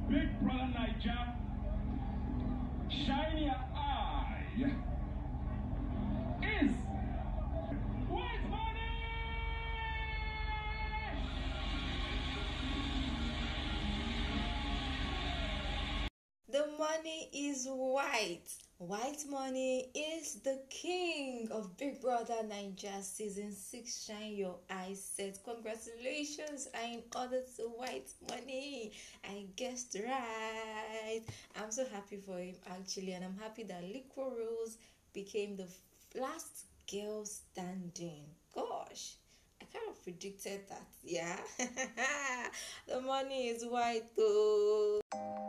Big Brother Naija, shine your eye, is White Money! The money is white. White money is the king of Big Brother Naija Season 6. Shine your eyes set. Congratulations, I in order to White Money. I guessed right. I'm so happy for him actually, and I'm happy that Liquor Rose became the last girl standing. Gosh, I kind of predicted that, yeah. The money is white though.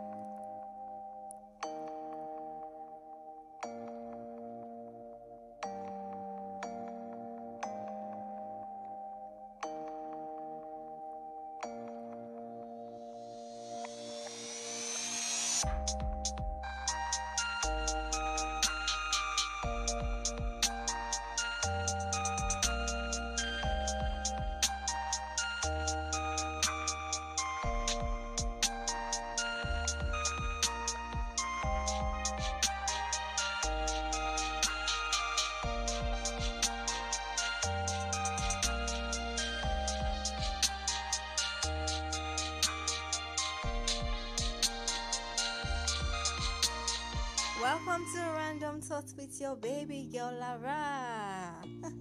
Welcome to Random Thoughts with your baby girl Lara.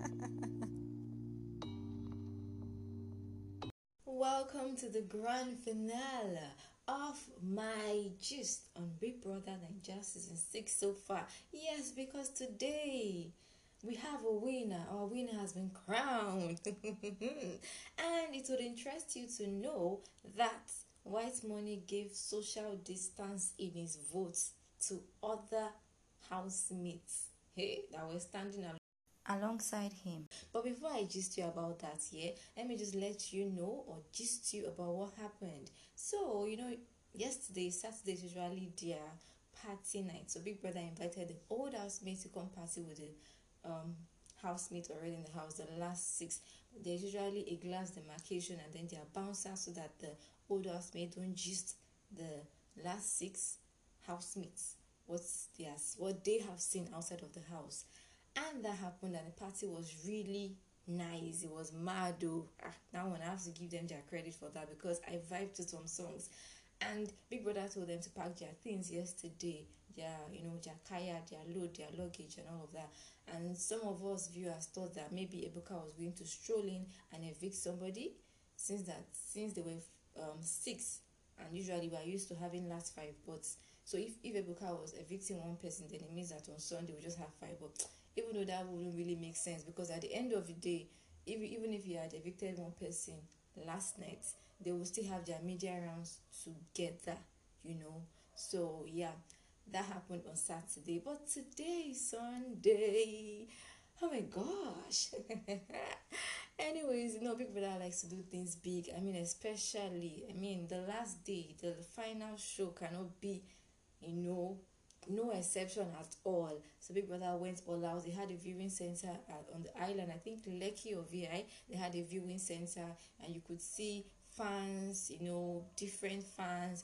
Welcome to the grand finale of my gist on Big Brother Naija Season 6 so far. Yes, because today we have a winner. Our winner has been crowned. And it would interest you to know that White Money gave social distance in his votes to other housemates that were standing alongside him. But before I gist you about that, let me just let you know or gist you about what happened. So, yesterday, Saturday is usually their party night. So Big Brother invited the old housemate to come party with the housemate already in the house, the last 6. There's usually a glass demarcation and then there are bouncers so that the old housemate don't gist the last 6 housemates what they have seen outside of the house. And that happened and the party was really nice. It was mad though. That one I have to give them their credit for that because I vibed to some songs. And Big Brother told them to pack their things yesterday, their kaya, their load, their luggage and all of that. And some of us viewers thought that maybe Ebuka was going to stroll in and evict somebody since they were 6, and usually we are used to having last 5. But so if Ebuka was evicting one person, then it means that on Sunday we just have 5. But even though that wouldn't really make sense, because at the end of the day, even if you had evicted one person last night, they will still have their media rounds together, So yeah, that happened on Saturday. But today is Sunday. Oh my gosh. Anyways, Big Brother likes to do things big. Especially, the last day, the final show cannot be, no exception at all. So Big Brother went all out. They had a viewing center on the island, I think Lekki or VI. They had a viewing center and you could see fans, different fans,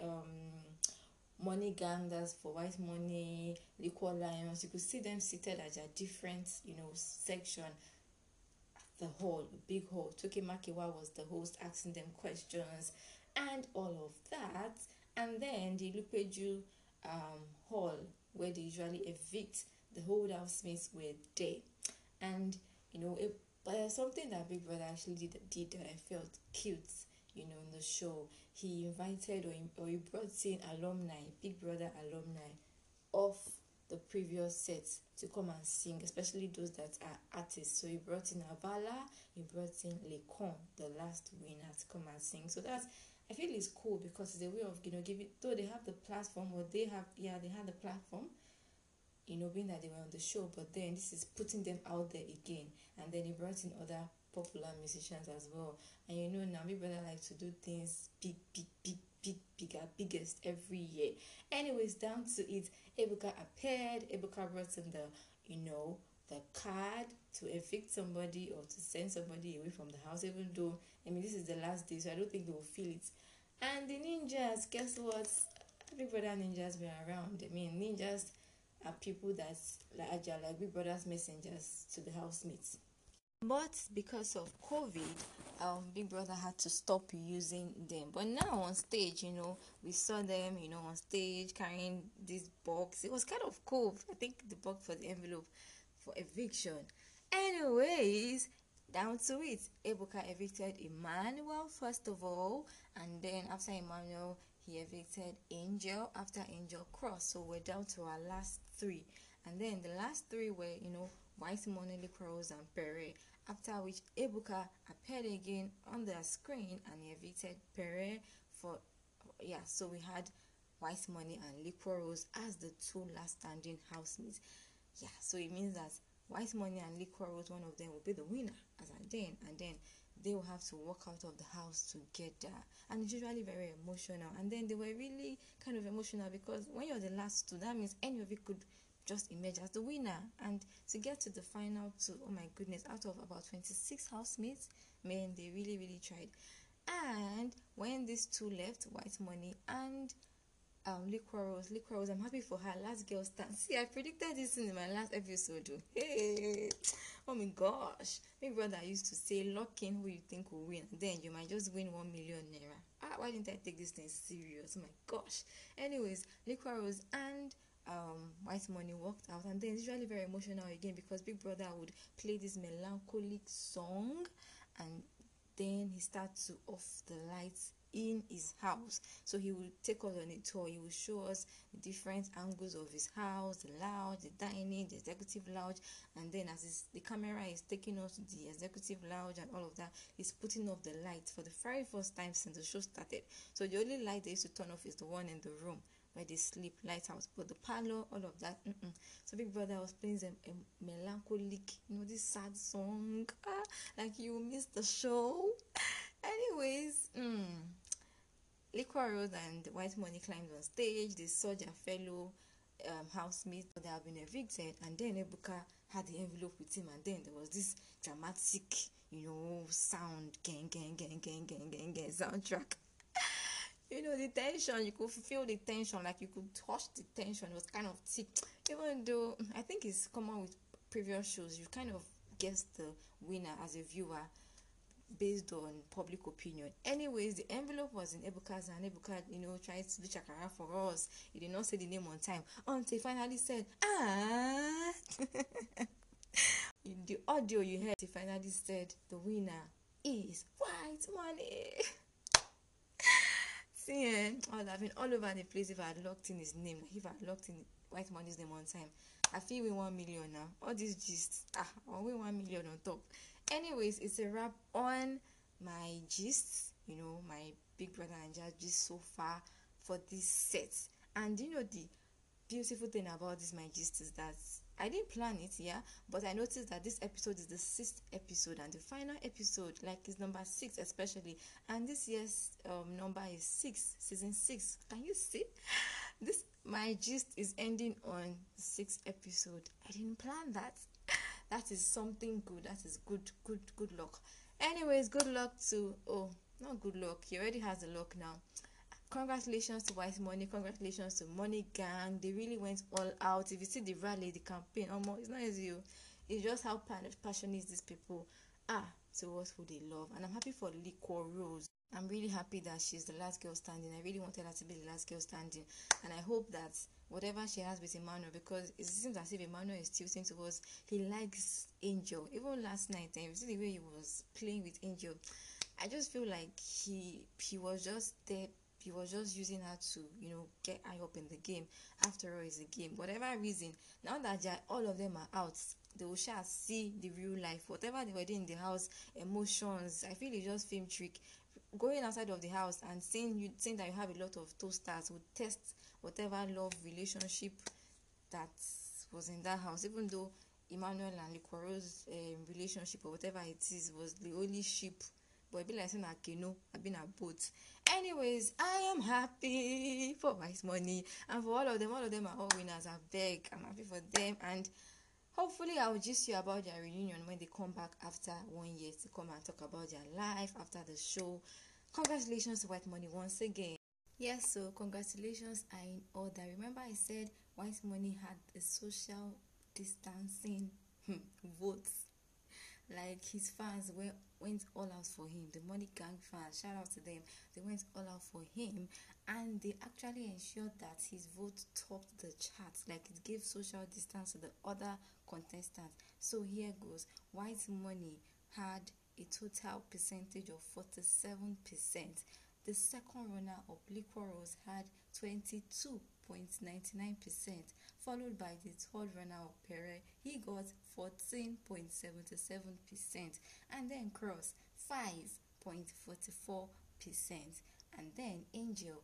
money gangers for White Money, Liquor Lions. You could see them seated at their different, section at the hall, the big hall. Toke Makiwa was the host asking them questions and all of that. And then the Lupeju hall where they usually evict the whole housemates were there. And but there's something that Big Brother actually did that I felt cute, in the show. He invited or he brought in alumni, Big Brother alumni of the previous sets to come and sing, especially those that are artists. So he brought in Avala, he brought in Lekon, the last winner, to come and sing. So I feel it's cool because it's a way of giving, though they have the platform, or they had the platform, being that they were on the show, but then this is putting them out there again. And then he brought in other popular musicians as well. And now Big Brother likes to do things biggest every year. Anyways, down to it, Ebuka appeared. Ebuka brought in the card to evict somebody or to send somebody away from the house, even though this is the last day, so I don't think they will feel it. And the ninjas, guess what? Big Brother ninjas were around. I mean, ninjas are people that's like agile, like Big Brother's messengers to the housemates. But because of COVID, Big Brother had to stop using them. But now on stage, we saw them, on stage carrying this box. It was kind of cool. I think the box for the envelope for eviction. Anyways, down to it. Ebuka evicted Emmanuel first of all, and then after Emmanuel, he evicted Angel after Angel crossed. So we're down to our last three. And then the last three were, White Money, Crows, and Pere. After which Ebuka appeared again on the screen and he evicted Pere for, so we had White Money and Liquor Rose as the two last standing housemates. Yeah, so it means that White Money and Liquor Rose, one of them will be the winner, and then they will have to walk out of the house together. And it's usually very emotional. And then they were really kind of emotional because when you're the last two, that means any of it could just emerge as the winner. And to get to the final two, oh my goodness, out of about 26 housemates, man, they really, really tried. And when these two left, White Money and Liquor Rose, I'm happy for her. Last girl stand. See, I predicted this in my last episode. Hey, oh my gosh. Big Brother used to say, lock in who you think will win. Then you might just win 1 million naira. Why didn't I take this thing serious? Oh my gosh. Anyways, Liquor Rose and White Money walked out, and then it's really very emotional again because Big Brother would play this melancholic song, and then he starts to off the lights in his house. So he will take us on a tour. He will show us the different angles of his house, the lounge, the dining, the executive lounge, and then as the camera is taking us to the executive lounge and all of that, he's putting off the lights for the very first time since the show started. So the only light they used to turn off is the one in the room where they sleep, lighthouse, but the parlor, all of that, So Big Brother was playing a melancholic, this sad song, like you missed the show. Anyways, Liquor Rose and White Money climbed on stage. They saw their fellow housemates, but they have been evicted, and then Ebuka had the envelope with him, and then there was this dramatic, sound, gang, gang, gang, gang, gang, gang, gang soundtrack. The tension, you could feel the tension, like you could touch the tension. It was kind of thick. Even though I think it's common with previous shows, you kind of guess the winner as a viewer based on public opinion. Anyways, the envelope was in Ebuka's and Ebuka, tried to do chakara for us. He did not say the name on time until he finally said, In the audio you heard, he finally said, the winner is White Money. See, I'd have been all over the place if I had locked in his name. If I had locked in White Money's name on time. I feel we 1 million now. All these gists, I'll win 1 million on top. Anyways, it's a wrap on my gists, my Big Brother Naija gist so far for this set. And the beautiful thing about this my gist is that I didn't plan it, but I noticed that this episode is the 6th episode and the final episode, like, is number 6 especially, and this year's number is 6, season 6. Can you see? This my gist is ending on the 6th episode. I didn't plan that. That is something good. That is good luck. Anyways, good luck to not good luck. He already has the luck now. Congratulations to White Money. Congratulations to Money Gang. They really went all out. If you see the rally, the campaign, it's not easy. It's just how passionate these people are towards who they love. And I'm happy for Liquor Rose. I'm really happy that she's the last girl standing. I really wanted her to be the last girl standing. And I hope that whatever she has with Emmanuel, because it seems as if Emmanuel is tilting towards, he likes Angel. Even last night, and you see the way he was playing with Angel, I just feel like he was just there. He was just using her to, get high up in the game. After all, it's a game. Whatever reason, now that all of them are out, they will shall see the real life. Whatever they were doing in the house, emotions, I feel it's just film trick. Going outside of the house and saying that you have a lot of toasters would test whatever love relationship that was in that house. Even though Emmanuel and Likoro's relationship or whatever it is was the only ship, but it be like saying I've been a boat. Anyways, I am happy for White Money and for all of them. All of them are all winners. I'm happy for them, and hopefully I will gist you about their reunion when they come back after 1 year to come and talk about their life after the show. Congratulations to White Money once again. Yes, so congratulations are in order. Remember I said White Money had a social distancing votes. Like his fans went all out for him. The Money Gang fans, shout out to them. They went all out for him, and they actually ensured that his vote topped the charts. Like it gave social distance to the other contestants. So here goes. White Money had a total percentage of 47%. The second runner-up, Liquor Rose, had 22.99%, followed by the third runner-up, Pere. He got 14.77%, and then Cross, 5.44%, and then Angel,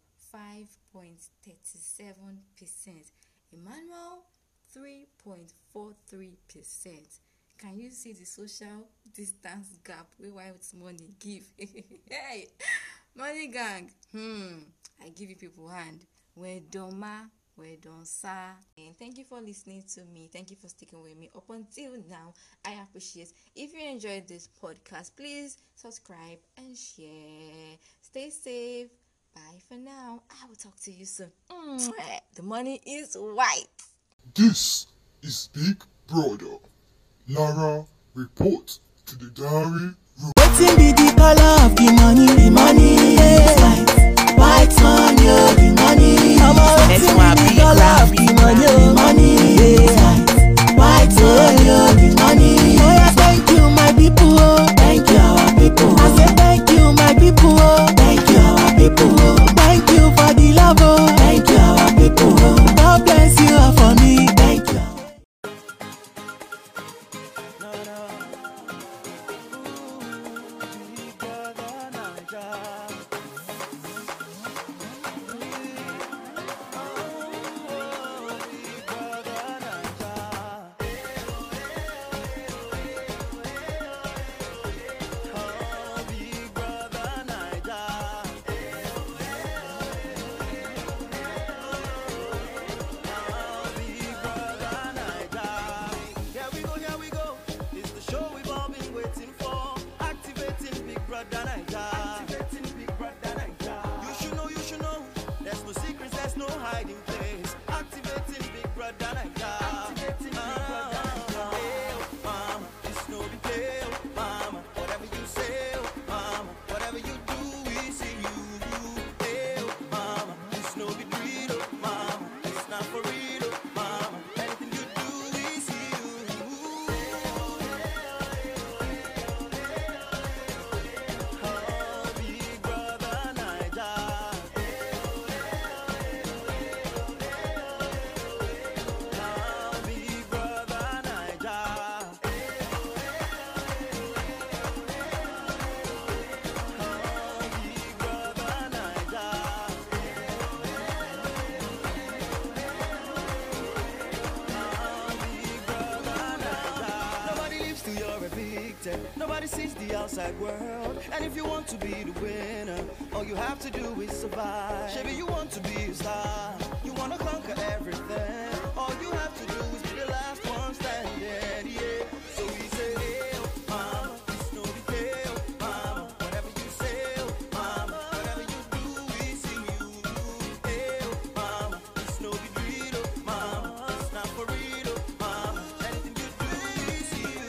5.37%, Emmanuel, 3.43%. Can you see the social distance gap wey White Money give? Hey, Money Gang, I give you people hand. Well done, ma. Well done, sir. And thank you for listening to me. Thank you for sticking with me up until now. I appreciate. If you enjoyed this podcast, please subscribe and share. Stay safe. Bye for now. I will talk to you soon. The money is white. This is Big Brother. Lara, report to the diary room. Wetin be the color of the money? The money is white money, oh, the money. Wetin be the color of the money? The money is white money, oh, the money. Oh yeah, thank you my people, oh, thank you our people. I say thank you my people, oh, thank you our people. Oh, thank you for the love, oh, thank you our people. Oh, God bless you all for me, thank you. Nobody sees the outside world, and if you want to be the winner, all you have to do is survive. Maybe you want to be a star, you want to conquer everything. All you have to do is be the last one standing. Yeah, so we say, hey, mama, it's no big deal, mama. Whatever you say, mama, whatever you do, we see you. Hey, mama, it's no big deal, mama. It's not for real, mama. Anything you do, we see you.